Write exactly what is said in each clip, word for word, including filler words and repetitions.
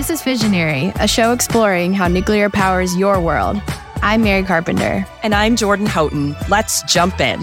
This is Fissionary, a show exploring how nuclear powers your world. I'm Mary Carpenter. And I'm Jordan Houghton. Let's jump in.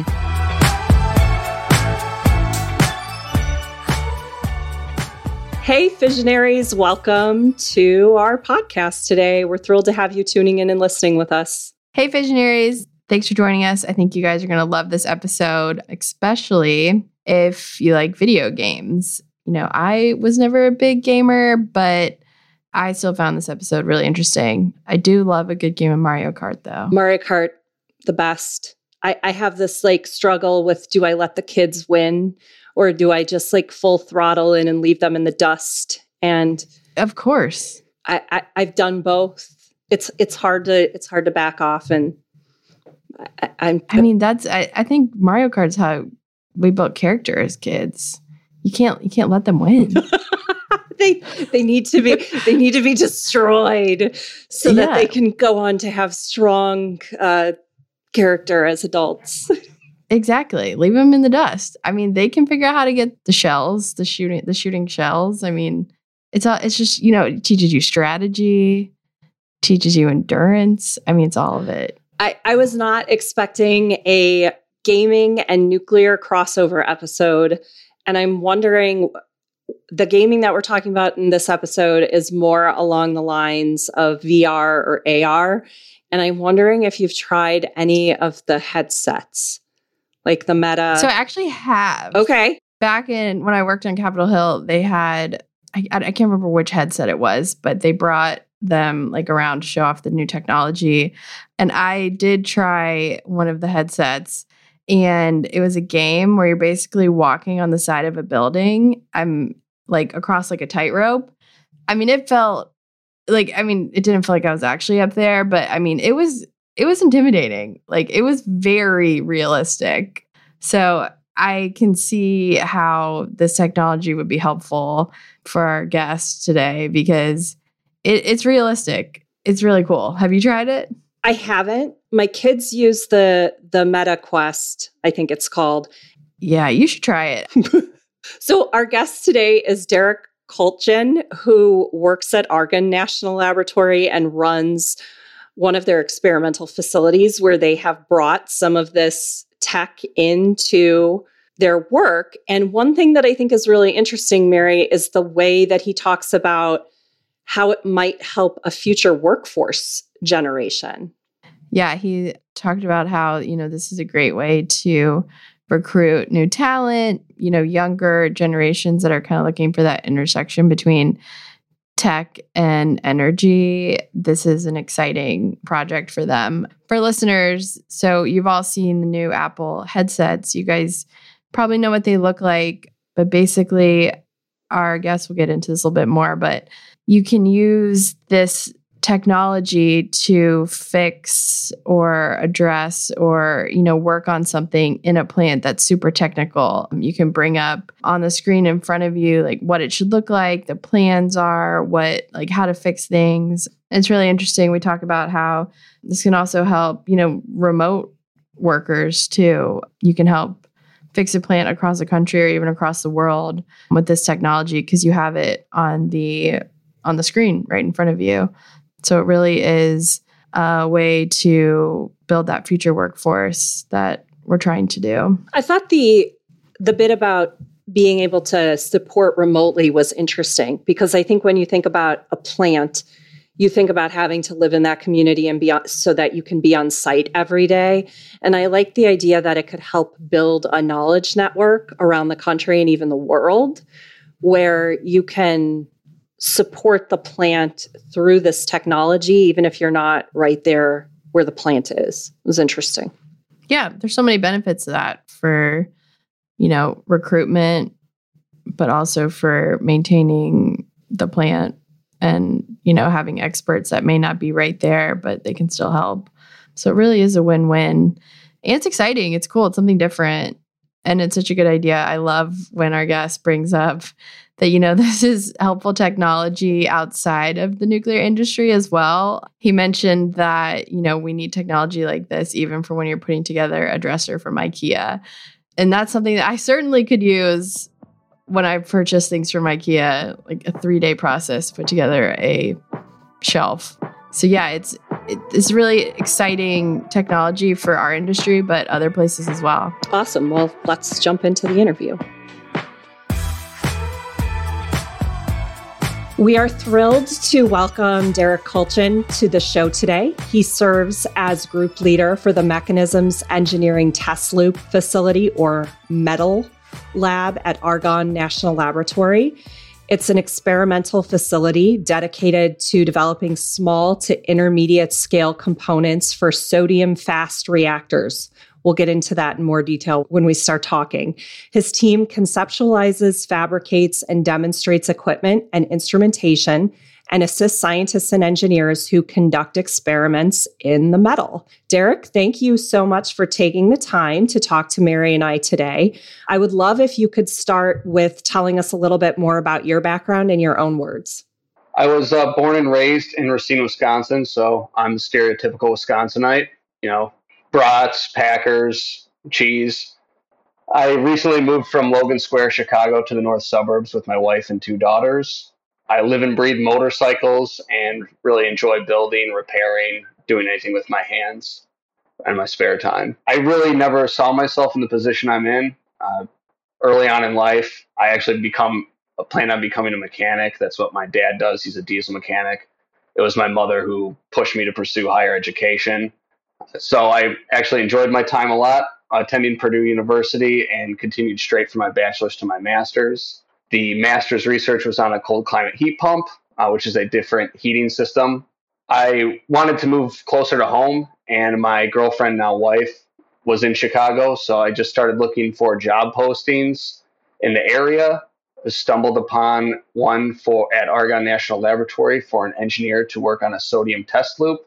Hey, Fissionaries, welcome to our podcast today. We're thrilled to have you tuning in and listening with us. Hey, Fissionaries. Thanks for joining us. I think you guys are going to love this episode, especially if you like video games. You know, I was never a big gamer, but I still found this episode really interesting. I do love a good game of Mario Kart, though. Mario Kart, the best. I, I have this like struggle with, do I let the kids win or do I just like full throttle in and leave them in the dust? And of course, I, I I've done both. It's it's hard to it's hard to back off, and I, I'm. I mean, that's I, I think Mario Kart's how we built character as kids. You can't you can't let them win. they they need to be they need to be destroyed so yeah. that they can go on to have strong uh, character as adults. Exactly. Leave them in the dust. I mean, they can figure out how to get the shells, the shooting the shooting shells. I mean, it's all it's just, you know, it teaches you strategy, teaches you endurance. I mean, it's all of it. I, I was not expecting a gaming and nuclear crossover episode. And I'm wondering, the gaming that we're talking about in this episode is more along the lines of V R or A R. And I'm wondering if you've tried any of the headsets, like the Meta. So I actually have. Okay. Back in when I worked on Capitol Hill, they had, I, I can't remember which headset it was, but they brought them like around to show off the new technology. And I did try one of the headsets. And it was a game where you're basically walking on the side of a building. I'm like across like a tightrope. I mean, it felt like, I mean, it didn't feel like I was actually up there, but I mean, it was, it was intimidating. Like it was very realistic. So I can see how this technology would be helpful for our guests today because it, it's realistic. It's really cool. Have you tried it? I haven't. My kids use the the Meta Quest, I think it's called. Yeah, you should try it. So our guest today is Derek Kultgen, who works at Argonne National Laboratory and runs one of their experimental facilities where they have brought some of this tech into their work. And one thing that I think is really interesting, Mary, is the way that he talks about how it might help a future workforce generation. Yeah, he talked about how, you know, this is a great way to recruit new talent, you know, younger generations that are kind of looking for that intersection between tech and energy. This is an exciting project for them. For listeners, so you've all seen the new Apple headsets. You guys probably know what they look like, but basically our guests will get into this a little bit more, but you can use this technology to fix or address or, you know, work on something in a plant that's super technical. You can bring up on the screen in front of you, like what it should look like, the plans are, what, like how to fix things. And it's really interesting. We talk about how this can also help, you know, remote workers too. You can help fix a plant across the country or even across the world with this technology because you have it on the on the screen right in front of you. So it really is a way to build that future workforce that we're trying to do. I thought the the bit about being able to support remotely was interesting because I think when you think about a plant, you think about having to live in that community and be on, so that you can be on site every day. And I like the idea that it could help build a knowledge network around the country and even the world where you can support the plant through this technology, even if you're not right there where the plant is. It was interesting. Yeah, there's so many benefits to that for, you know, recruitment, but also for maintaining the plant and, you know, having experts that may not be right there, but they can still help. So it really is a win-win. And it's exciting. It's cool. It's something different. And it's such a good idea. I love when our guest brings up that, you know, this is helpful technology outside of the nuclear industry as well. He mentioned that, you know, we need technology like this even for when you're putting together a dresser from IKEA. And that's something that I certainly could use when I purchase things from IKEA, like a three day process to put together a shelf. So yeah, it's it's really exciting technology for our industry, but other places as well. Awesome. Well, let's jump into the interview. We are thrilled to welcome Derek Kulchin to the show today. He serves as group leader for the Mechanisms Engineering Test Loop Facility, or METL Lab at Argonne National Laboratory. It's an experimental facility dedicated to developing small to intermediate scale components for sodium fast reactors. We'll get into that in more detail when we start talking. His team conceptualizes, fabricates, and demonstrates equipment and instrumentation and assists scientists and engineers who conduct experiments in the metal. Derek, thank you so much for taking the time to talk to Mary and I today. I would love if you could start with telling us a little bit more about your background in your own words. I was uh, born and raised in Racine, Wisconsin, so I'm the stereotypical Wisconsinite, you know, brats, Packers, cheese. I recently moved from Logan Square, Chicago to the north suburbs with my wife and two daughters. I live and breathe motorcycles and really enjoy building, repairing, doing anything with my hands and my spare time. I really never saw myself in the position I'm in. Uh, early on in life, I actually become planned on becoming a mechanic. That's what my dad does. He's a diesel mechanic. It was my mother who pushed me to pursue higher education. So I actually enjoyed my time a lot, attending Purdue University, and continued straight from my bachelor's to my master's. The master's research was on a cold climate heat pump, uh, which is a different heating system. I wanted to move closer to home, and my girlfriend, now wife, was in Chicago. So I just started looking for job postings in the area. I stumbled upon one for at Argonne National Laboratory for an engineer to work on a sodium test loop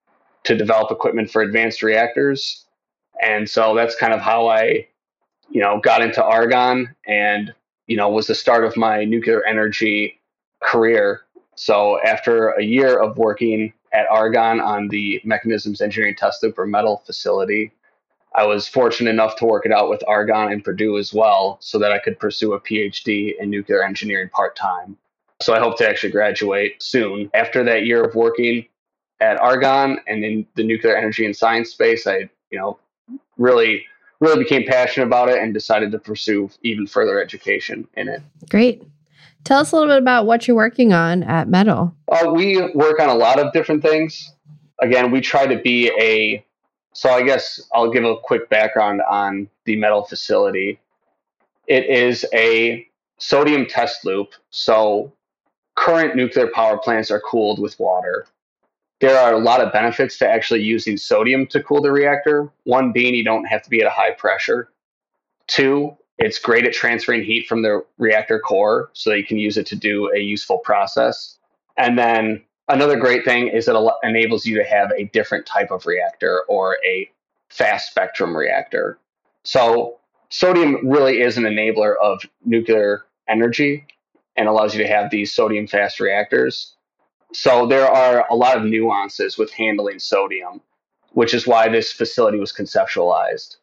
to develop equipment for advanced reactors. And so that's kind of how I, you know, got into Argonne and, you know, was the start of my nuclear energy career. So after a year of working at Argonne on the Mechanisms Engineering Test Loop, or METL facility, I was fortunate enough to work it out with Argonne and Purdue as well, so that I could pursue a PhD in nuclear engineering part-time. So I hope to actually graduate soon. After that year of working at Argonne and in the nuclear energy and science space, I, you know, really, really became passionate about it and decided to pursue even further education in it. Great. Tell us a little bit about what you're working on at METL. Uh, we work on a lot of different things. Again, we try to be a, so I guess I'll give a quick background on the METL facility. It is a sodium test loop. So current nuclear power plants are cooled with water. There are a lot of benefits to actually using sodium to cool the reactor. One being you don't have to be at a high pressure. Two, it's great at transferring heat from the reactor core, so you can use it to do a useful process. And then another great thing is it al- enables you to have a different type of reactor, or a fast spectrum reactor. So sodium really is an enabler of nuclear energy and allows you to have these sodium fast reactors. So there are a lot of nuances with handling sodium, which is why this facility was conceptualized.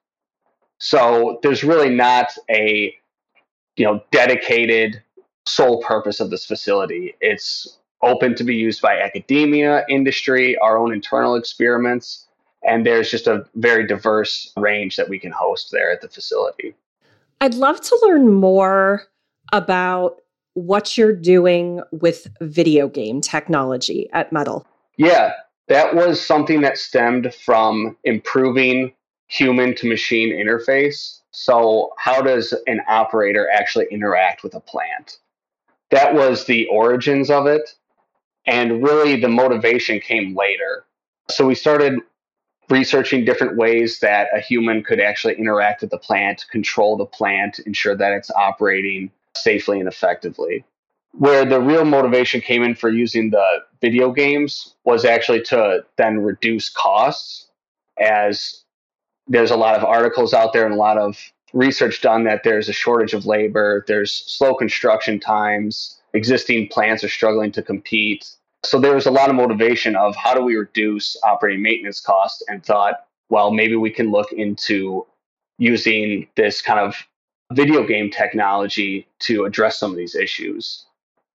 So there's really not a, you know, dedicated sole purpose of this facility. It's open to be used by academia, industry, our own internal experiments, and there's just a very diverse range that we can host there at the facility. I'd love to learn more about what you're doing with video game technology at METL. Yeah, that was something that stemmed from improving human to machine interface. So how does an operator actually interact with a plant? That was the origins of it. And really the motivation came later. So we started researching different ways that a human could actually interact with the plant, control the plant, ensure that it's operating safely and effectively. Where the real motivation came in for using the video games was actually to then reduce costs, as there's a lot of articles out there and a lot of research done that there's a shortage of labor, there's slow construction times, existing plants are struggling to compete. So there was a lot of motivation of how do we reduce operating maintenance costs, and thought, well, maybe we can look into using this kind of video game technology to address some of these issues.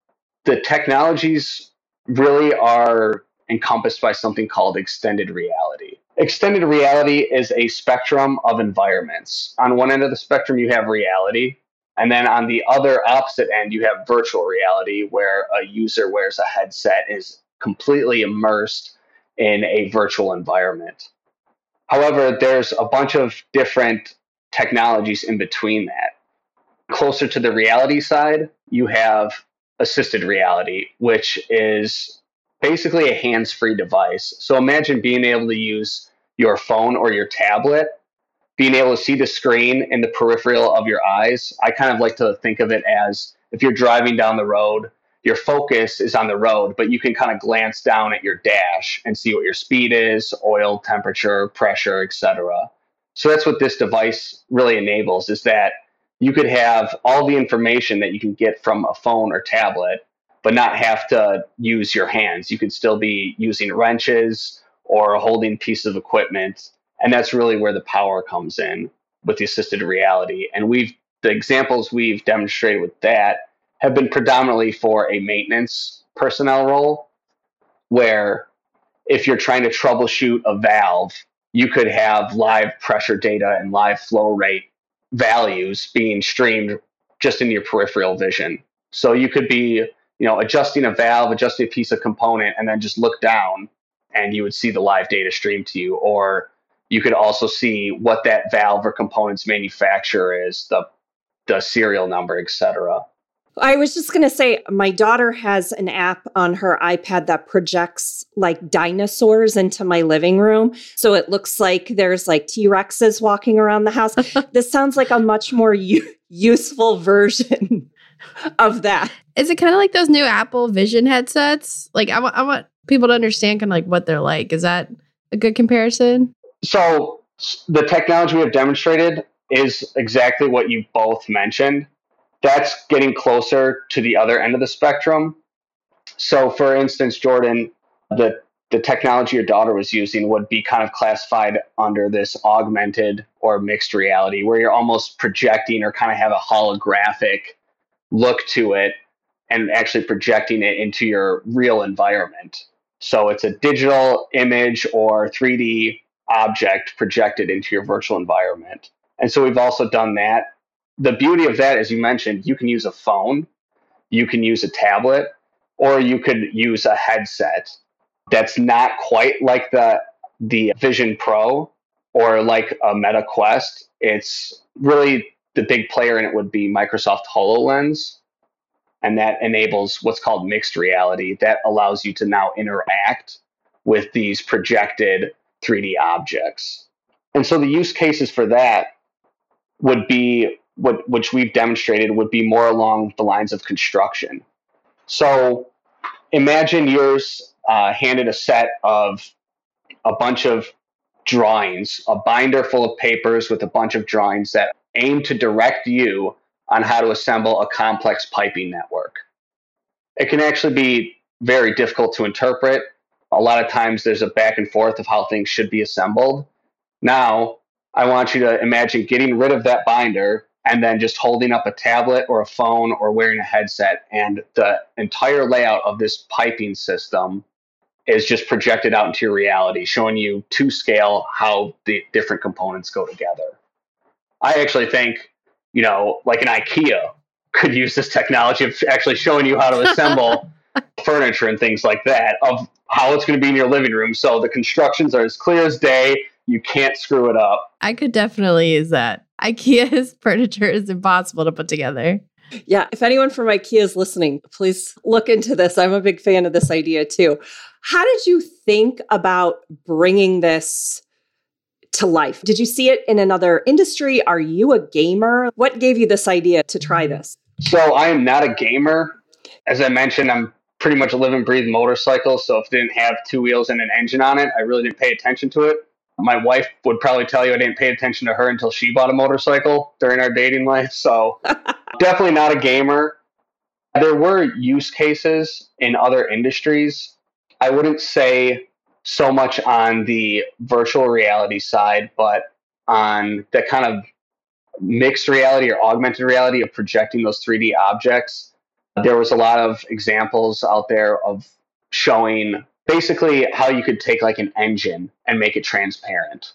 The technologies really are encompassed by something called extended reality. Extended reality is a spectrum of environments. On one end of the spectrum, you have reality. And then on the other opposite end, you have virtual reality, where a user wears a headset and is completely immersed in a virtual environment. However, there's a bunch of different technologies in between that. Closer to the reality side, you have assisted reality, which is basically a hands-free device. So imagine being able to use your phone or your tablet, being able to see the screen in the peripheral of your eyes. I kind of like to think of it as if you're driving down the road, your focus is on the road, but you can kind of glance down at your dash and see what your speed is, oil, temperature, pressure, et cetera. So that's what this device really enables, is that you could have all the information that you can get from a phone or tablet, but not have to use your hands. You could still be using wrenches or holding pieces of equipment. And that's really where the power comes in with the assisted reality. And we've the examples we've demonstrated with that have been predominantly for a maintenance personnel role, where if you're trying to troubleshoot a valve, you could have live pressure data and live flow rate values being streamed just in your peripheral vision. So you could be, you know, adjusting a valve, adjusting a piece of component, and then just look down and you would see the live data stream to you. Or you could also see what that valve or component's manufacturer is, the the serial number, et cetera. I was just going to say, my daughter has an app on her iPad that projects like dinosaurs into my living room. So it looks like there's like T-Rexes walking around the house. This sounds like a much more u- useful version of that. Is it kind of like those new Apple Vision headsets? Like, I, w- I want people to understand kind of like what they're like. Is that a good comparison? So the technology we have demonstrated is exactly what you both mentioned. That's getting closer to the other end of the spectrum. So for instance, Jordan, the, the technology your daughter was using would be kind of classified under this augmented or mixed reality, where you're almost projecting or kind of have a holographic look to it and actually projecting it into your real environment. So it's a digital image or three D object projected into your virtual environment. And so we've also done that. The beauty of that, as you mentioned, you can use a phone, you can use a tablet, or you could use a headset that's not quite like the the Vision Pro or like a Meta Quest. It's really, the big player in it would be Microsoft HoloLens, and that enables what's called mixed reality. That allows you to now interact with these projected three D objects. And so the use cases for that would be, what which we've demonstrated, would be more along the lines of construction. So imagine you're uh, handed a set of a bunch of drawings, a binder full of papers with a bunch of drawings that aim to direct you on how to assemble a complex piping network. It can actually be very difficult to interpret. A lot of times there's a back and forth of how things should be assembled. Now, I want you to imagine getting rid of that binder and then just holding up a tablet or a phone or wearing a headset, and the entire layout of this piping system is just projected out into your reality, showing you to scale how the different components go together. I actually think, you know, like an IKEA could use this technology of actually showing you how to assemble furniture and things like that, of how it's going to be in your living room. So the constructions are as clear as day. You can't screw it up. I could definitely use that. IKEA's furniture is impossible to put together. Yeah, if anyone from IKEA is listening, please look into this. I'm a big fan of this idea too. How did you think about bringing this to life? Did you see it in another industry? Are you a gamer? What gave you this idea to try this? So I am not a gamer. As I mentioned, I'm pretty much a live and breathe motorcycle. So if it didn't have two wheels and an engine on it, I really didn't pay attention to it. My wife would probably tell you I didn't pay attention to her until she bought a motorcycle during our dating life. So definitely not a gamer. There were use cases in other industries. I wouldn't say so much on the virtual reality side, but on the kind of mixed reality or augmented reality of projecting those three D objects. There was a lot of examples out there of showing basically how you could take like an engine and make it transparent.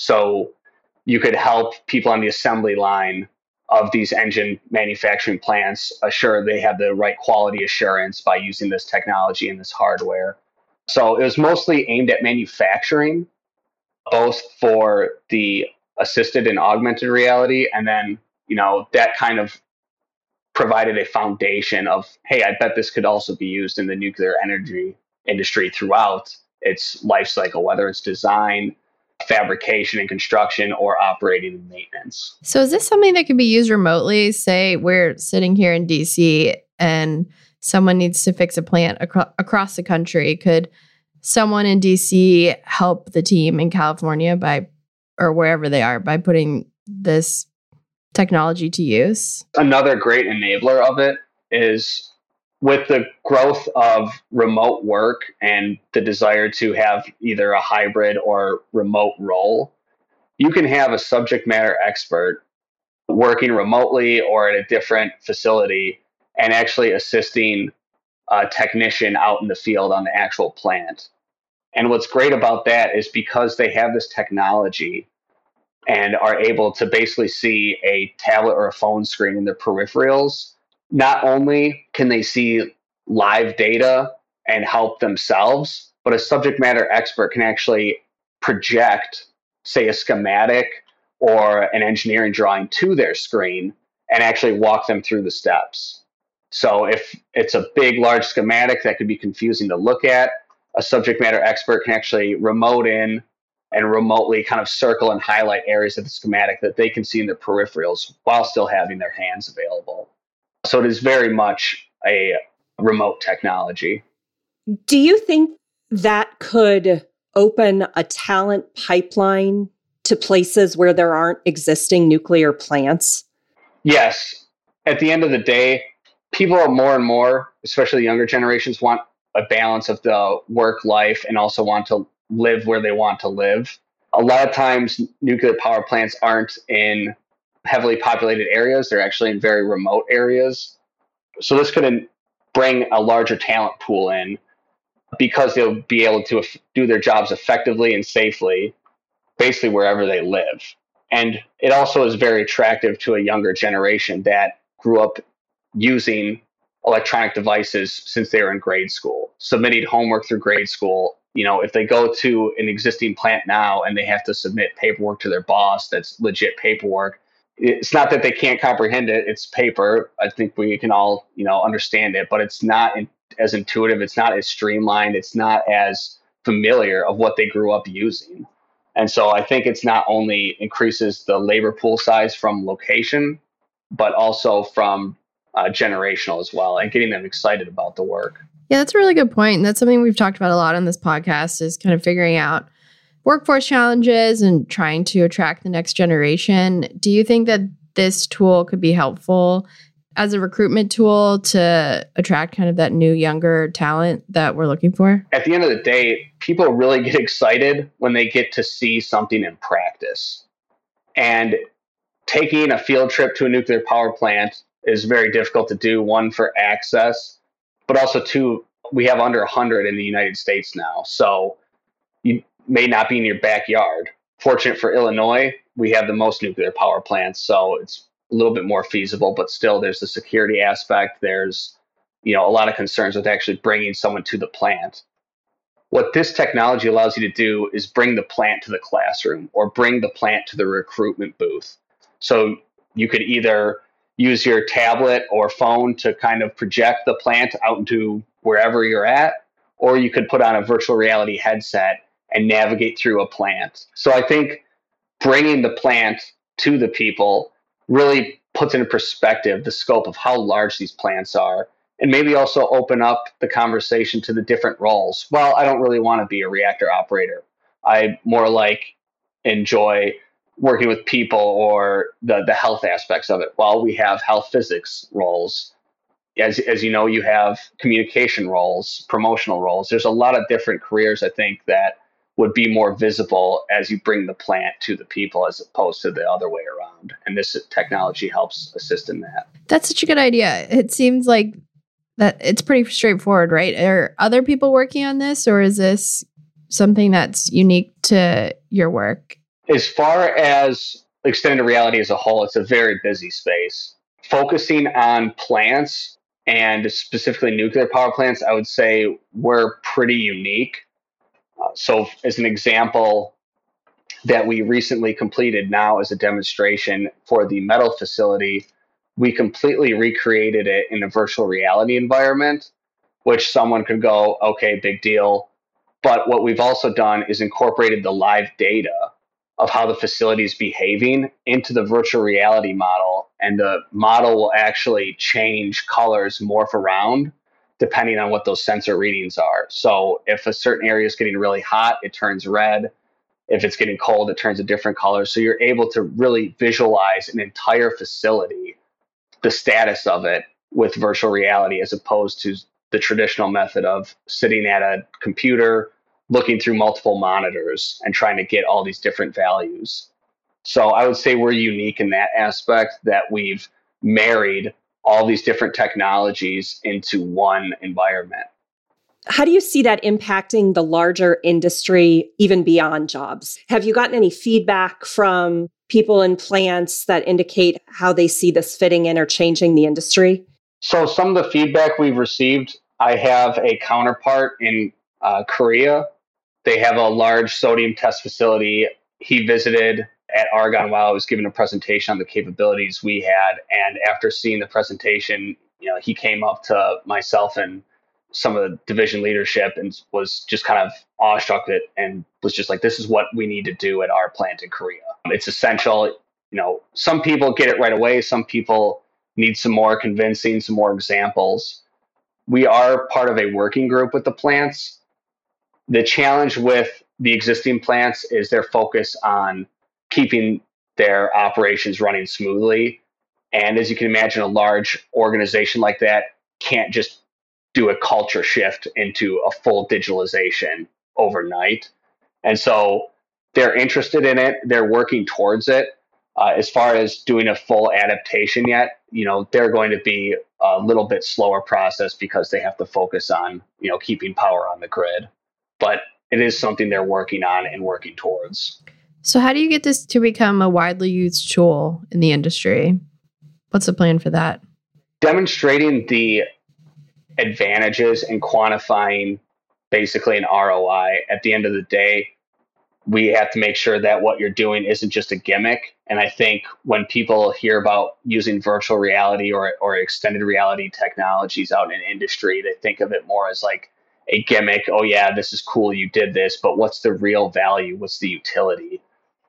So you could help people on the assembly line of these engine manufacturing plants assure they have the right quality assurance by using this technology and this hardware. So it was mostly aimed at manufacturing, both for the assisted and augmented reality. And then, you know, that kind of provided a foundation of, hey, I bet this could also be used in the nuclear energy industry throughout its life cycle, whether it's design, fabrication and construction, or operating and maintenance. So is this something that could be used remotely? Say we're sitting here in D C and someone needs to fix a plant acro- across the country. Could someone in D C help the team in California by, or wherever they are, by putting this technology to use? Another great enabler of it is with the growth of remote work and the desire to have either a hybrid or remote role, you can have a subject matter expert working remotely or at a different facility and actually assisting a technician out in the field on the actual plant. And what's great about that is because they have this technology and are able to basically see a tablet or a phone screen in their peripherals, not only can they see live data and help themselves, but a subject matter expert can actually project, say, a schematic or an engineering drawing to their screen and actually walk them through the steps. So if it's a big, large schematic that could be confusing to look at, a subject matter expert can actually remote in and remotely kind of circle and highlight areas of the schematic that they can see in their peripherals while still having their hands available. So it is very much a remote technology. Do you think that could open a talent pipeline to places where there aren't existing nuclear plants? Yes. At the end of the day, people are more and more, especially younger generations, want a balance of the work life and also want to live where they want to live. A lot of times, nuclear power plants aren't in heavily populated areas. They're actually in very remote areas. So this could bring a larger talent pool in because they'll be able to do their jobs effectively and safely, basically wherever they live. And it also is very attractive to a younger generation that grew up using electronic devices since they were in grade school, submitting homework through grade school. You know, if they go to an existing plant now and they have to submit paperwork to their boss, that's legit paperwork. It's not that they can't comprehend it. It's paper. I think we can all, you know, understand it, but it's not in, as intuitive. It's not as streamlined. It's not as familiar of what they grew up using. And so I think it's not only increases the labor pool size from location, but also from uh, generational as well, and getting them excited about the work. Yeah, that's a really good point. And that's something we've talked about a lot on this podcast, is kind of figuring out workforce challenges and trying to attract the next generation. Do you think that this tool could be helpful as a recruitment tool to attract kind of that new, younger talent that we're looking for? At the end of the day, people really get excited when they get to see something in practice. And taking a field trip to a nuclear power plant is very difficult to do, one, for access, but also two, we have under one hundred in the United States now. So you may not be in your backyard. Fortunate for Illinois, we have the most nuclear power plants, so it's a little bit more feasible, but still there's the security aspect. There's, you know, a lot of concerns with actually bringing someone to the plant. What this technology allows you to do is bring the plant to the classroom or bring the plant to the recruitment booth. So you could either use your tablet or phone to kind of project the plant out into wherever you're at, or you could put on a virtual reality headset and navigate through a plant. So I think bringing the plant to the people really puts into perspective the scope of how large these plants are, and maybe also open up the conversation to the different roles. Well, I don't really want to be a reactor operator. I more like enjoy working with people or the, the health aspects of it. Well, we have health physics roles. As, as you know, you have communication roles, promotional roles. There's a lot of different careers, I think, that would be more visible as you bring the plant to the people as opposed to the other way around. And this technology helps assist in that. That's such a good idea. It seems like that it's pretty straightforward, right? Are other people working on this, or is this something that's unique to your work? As far as extended reality as a whole, it's a very busy space. Focusing on plants and specifically nuclear power plants, I would say we're pretty unique. Uh, so as an example that we recently completed now as a demonstration for the metal facility, we completely recreated it in a virtual reality environment, which someone could go, okay, big deal. But what we've also done is incorporated the live data of how the facility is behaving into the virtual reality model. And the model will actually change colors, morph around, depending on what those sensor readings are. So if a certain area is getting really hot, it turns red. If it's getting cold, it turns a different color. So you're able to really visualize an entire facility, the status of it with virtual reality, as opposed to the traditional method of sitting at a computer, looking through multiple monitors and trying to get all these different values. So I would say we're unique in that aspect, that we've married all these different technologies into one environment. How do you see that impacting the larger industry, even beyond jobs? Have you gotten any feedback from people in plants that indicate how they see this fitting in or changing the industry? So some of the feedback we've received, I have a counterpart in uh, Korea. They have a large sodium test facility. He visited at Argonne while I was giving a presentation on the capabilities we had. And after seeing the presentation, you know, he came up to myself and some of the division leadership and was just kind of awestruck with it and was just like, this is what we need to do at our plant in Korea. It's essential. You know, some people get it right away. Some people need some more convincing, some more examples. We are part of a working group with the plants. The challenge with the existing plants is their focus on keeping their operations running smoothly. And as you can imagine, a large organization like that can't just do a culture shift into a full digitalization overnight. And so they're interested in it. They're working towards it. Uh, as far as doing a full adaptation yet, you know, they're going to be a little bit slower process because they have to focus on, you know, keeping power on the grid. But it is something they're working on and working towards. So how do you get this to become a widely used tool in the industry? What's the plan for that? Demonstrating the advantages and quantifying basically an R O I. At the end of the day, we have to make sure that what you're doing isn't just a gimmick. And I think when people hear about using virtual reality or, or extended reality technologies out in industry, they think of it more as like a gimmick. Oh yeah, this is cool, you did this, but what's the real value? What's the utility?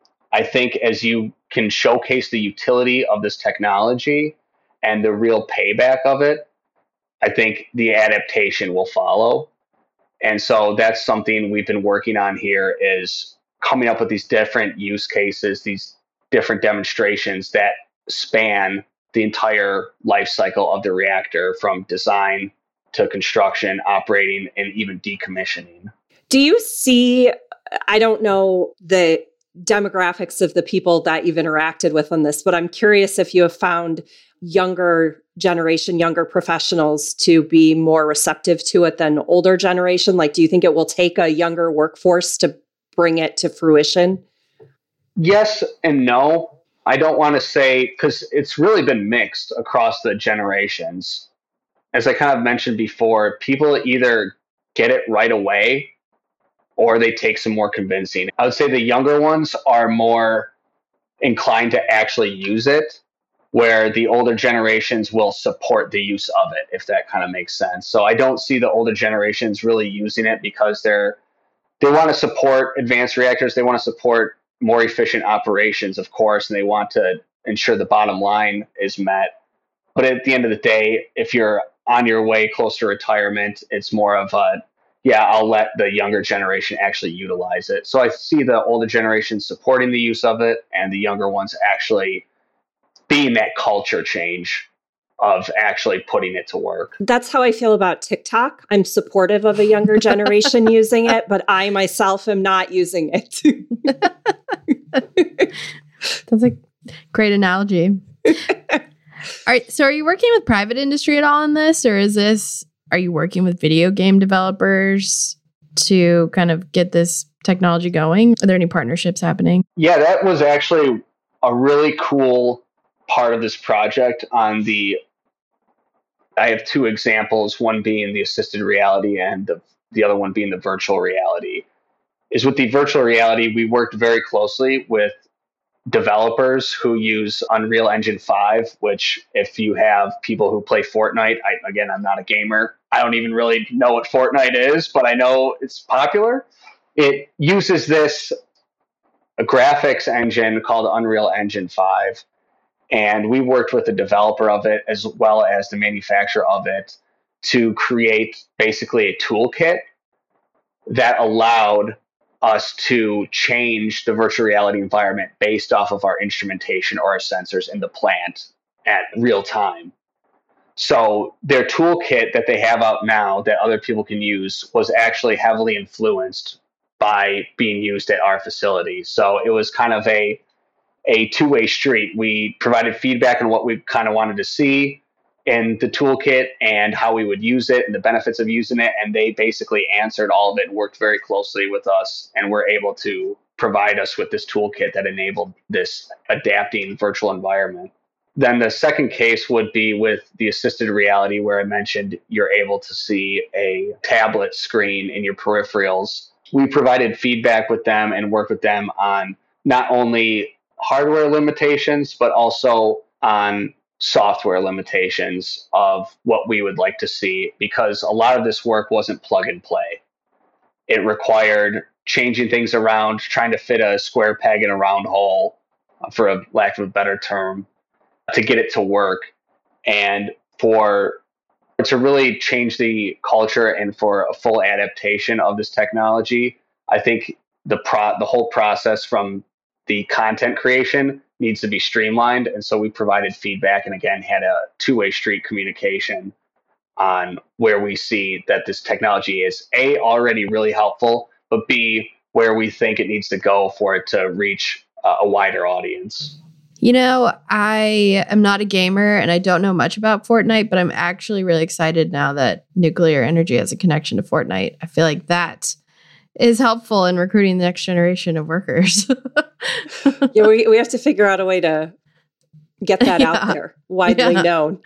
I think as you can showcase the utility of this technology and the real payback of it, I think the adaptation will follow. And so that's something we've been working on here, is coming up with these different use cases, these different demonstrations that span the entire life cycle of the reactor, from design to construction, operating, and even decommissioning. Do you see, I don't know the demographics of the people that you've interacted with on this, but I'm curious if you have found younger generation, younger professionals to be more receptive to it than older generation. Like, do you think it will take a younger workforce to bring it to fruition? Yes and no. I don't want to say, because it's really been mixed across the generations. As I kind of mentioned before, people either get it right away or they take some more convincing. I would say the younger ones are more inclined to actually use it, where the older generations will support the use of it, if that kind of makes sense. So I don't see the older generations really using it because they're they want to support advanced reactors. They want to support more efficient operations, of course, and they want to ensure the bottom line is met. But at the end of the day, if you're on your way close to retirement, it's more of a, yeah, I'll let the younger generation actually utilize it. So I see the older generation supporting the use of it and the younger ones actually being that culture change of actually putting it to work. That's how I feel about TikTok. I'm supportive of a younger generation using it, but I myself am not using it. That's a great analogy. All right. So are you working with private industry at all in this, or is this, are you working with video game developers to kind of get this technology going? Are there any partnerships happening? Yeah, that was actually a really cool part of this project. On the, I have two examples, one being the assisted reality and the, the other one being the virtual reality. Is with the virtual reality, we worked very closely with developers who use Unreal Engine five, which if you have people who play Fortnite, I, again, I'm not a gamer. I don't even really know what Fortnite is, but I know it's popular. It uses this a graphics engine called Unreal Engine five. And we worked with the developer of it as well as the manufacturer of it to create basically a toolkit that allowed us to change the virtual reality environment based off of our instrumentation or our sensors in the plant at real time. So their toolkit that they have out now that other people can use was actually heavily influenced by being used at our facility. So it was kind of a a two-way street. We provided feedback on what we kind of wanted to see in the toolkit and how we would use it and the benefits of using it. And they basically answered all of it and worked very closely with us and were able to provide us with this toolkit that enabled this adapting virtual environment. Then the second case would be with the assisted reality, where I mentioned you're able to see a tablet screen in your peripherals. We provided feedback with them and worked with them on not only hardware limitations, but also on software limitations of what we would like to see, because a lot of this work wasn't plug and play. It required changing things around, trying to fit a square peg in a round hole, for a lack of a better term, to get it to work. And for to really change the culture and for a full adaptation of this technology, I think the pro the whole process from the content creation needs to be streamlined. And so we provided feedback and again had a two-way street communication on where we see that this technology is A, already really helpful, but B, where we think it needs to go for it to reach uh, a wider audience. You know, I am not a gamer and I don't know much about Fortnite, but I'm actually really excited now that nuclear energy has a connection to Fortnite. I feel like that is helpful in recruiting the next generation of workers. Yeah, we, we have to figure out a way to get that Yeah. out there, widely Yeah. known.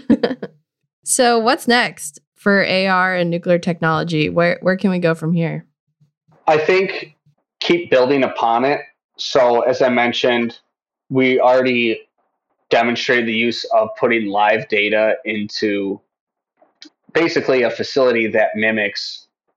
So what's next for A R and nuclear technology? Where where can we go from here? I think keep building upon it. So as I mentioned, we already demonstrated the use of putting live data into basically a facility that mimics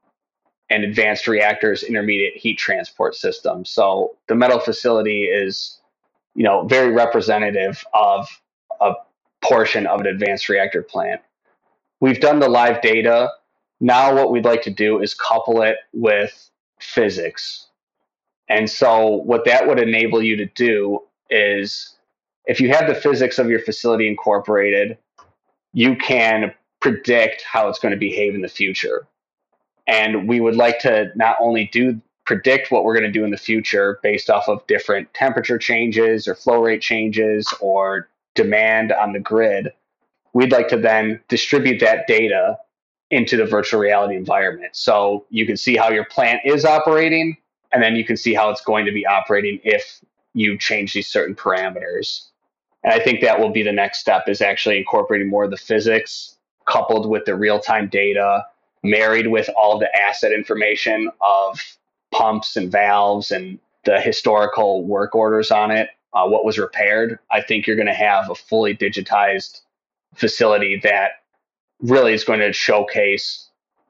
an advanced reactor's intermediate heat transport system. So the metal facility is, you know, very representative of a portion of an advanced reactor plant. We've done the live data. Now what we'd like to do is couple it with physics. And so what that would enable you to do is, if you have the physics of your facility incorporated, you can predict how it's going to behave in the future. And we would like to not only do predict what we're going to do in the future based off of different temperature changes or flow rate changes or demand on the grid, we'd like to then distribute that data into the virtual reality environment. So you can see how your plant is operating, and then you can see how it's going to be operating if you change these certain parameters. And I think that will be the next step, is actually incorporating more of the physics coupled with the real-time data, married with all the asset information of pumps and valves and the historical work orders on it, uh, what was repaired. I think you're going to have a fully digitized facility that really is going to showcase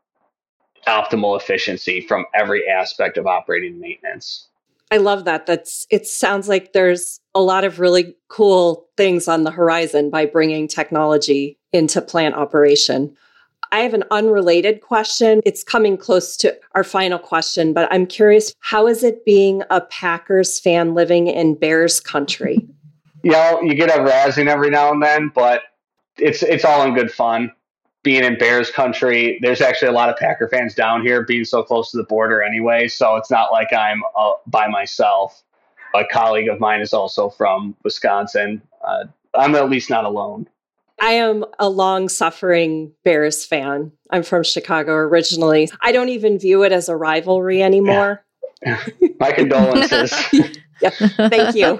optimal efficiency from every aspect of operating maintenance. I love that. That's, it sounds like there's a lot of really cool things on the horizon by bringing technology into plant operation. I have an unrelated question. It's coming close to our final question, but I'm curious, how is it being a Packers fan living in Bears country? You know, you get a razzing every now and then, but it's it's all in good fun. Being in Bears country, there's actually a lot of Packer fans down here, being so close to the border anyway. So it's not like I'm uh, by myself. A colleague of mine is also from Wisconsin. Uh, I'm at least not alone. I am a long-suffering Bears fan. I'm from Chicago originally. I don't even view it as a rivalry anymore. Yeah. My condolences. Yeah, thank you.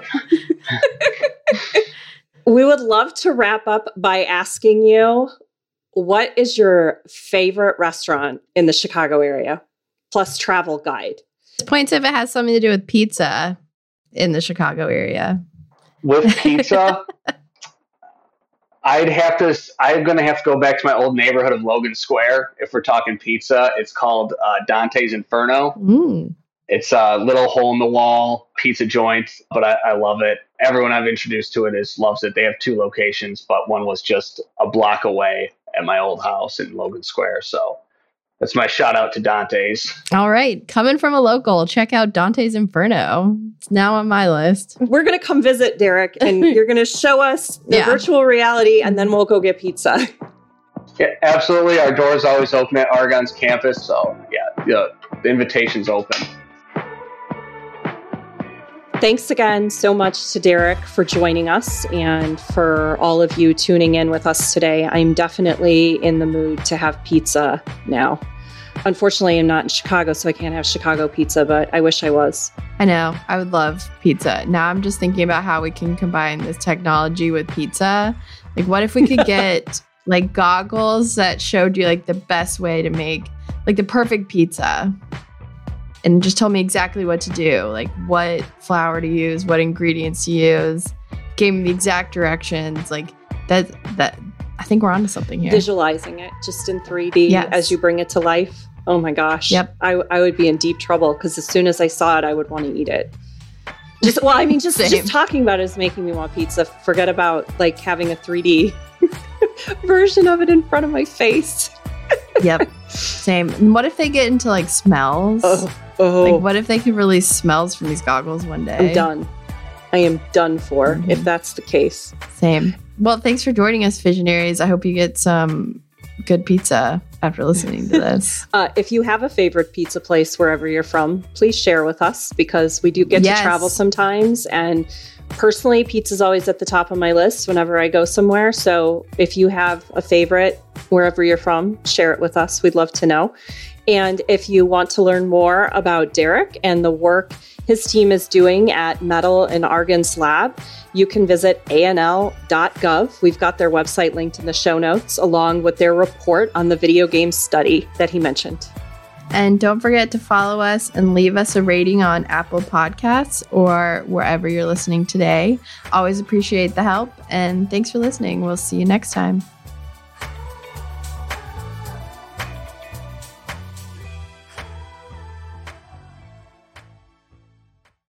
We would love to wrap up by asking you, what is your favorite restaurant in the Chicago area, plus travel guide? Points if it has something to do with pizza in the Chicago area. With pizza, I'd have to, I'm going to have to go back to my old neighborhood of Logan Square. If we're talking pizza, it's called uh, Dante's Inferno. Mm. It's a little hole in the wall pizza joint, but I, I love it. Everyone I've introduced to it is loves it. They have two locations, but one was just a block away at my old house in Logan Square. So that's my shout out to Dante's. All right. Coming from a local, check out Dante's Inferno. It's now on my list. We're going to come visit, Derek, and you're going to show us the Yeah. virtual reality, and then we'll go get pizza. Yeah, absolutely. Our door's always open at Argonne's campus. So yeah, the, the invitation's open. Thanks again so much to Derek for joining us and for all of you tuning in with us today. I'm definitely in the mood to have pizza now. Unfortunately, I'm not in Chicago, so I can't have Chicago pizza, but I wish I was. I know. I would love pizza. Now I'm just thinking about how we can combine this technology with pizza. Like, what if we could get like goggles that showed you like the best way to make like the perfect pizza? And just told me exactly what to do, like what flour to use, what ingredients to use, gave me the exact directions. Like that, that I think we're onto something here. Visualizing it just in three D Yes. as you bring it to life. Oh my gosh. Yep. I, I would be in deep trouble because as soon as I saw it, I would want to eat it. Just well, I mean, just, Same. just talking about it is making me want pizza. Forget about like having a three D version of it in front of my face. Yep. Same. And what if they get into like smells? Oh, oh. Like, what if they could release smells from these goggles one day? I'm done. I am done for Mhm. if that's the case. Same. Well, thanks for joining us, Visionaries. I hope you get some good pizza after listening to this. Uh, if you have a favorite pizza place wherever you're from, please share with us because we do get Yes. to travel sometimes. And personally, pizza's always at the top of my list whenever I go somewhere. So if you have a favorite wherever you're from, share it with us. We'd love to know. And if you want to learn more about Derek and the work his team is doing at Metal and Argonne's lab, you can visit A N L dot gov. We've got their website linked in the show notes, along with their report on the video game study that he mentioned. And don't forget to follow us and leave us a rating on Apple Podcasts or wherever you're listening today. Always appreciate the help. And thanks for listening. We'll see you next time.